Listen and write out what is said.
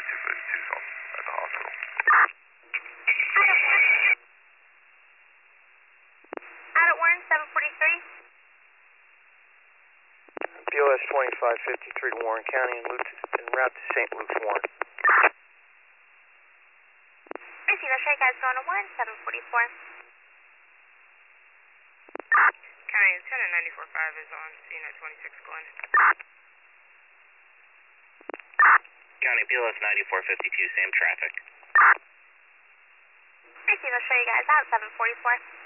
252 South at the hospital. Out at Warren, 743. BLS 2553 to Warren County en route to St. Luke's, Warren. Receive, I'll show you guys going to Warren, 744. County Lieutenant 94.5 is on scene at 26 Glen. County BLS 9452, same traffic. Receive, I'll show you guys out, 744.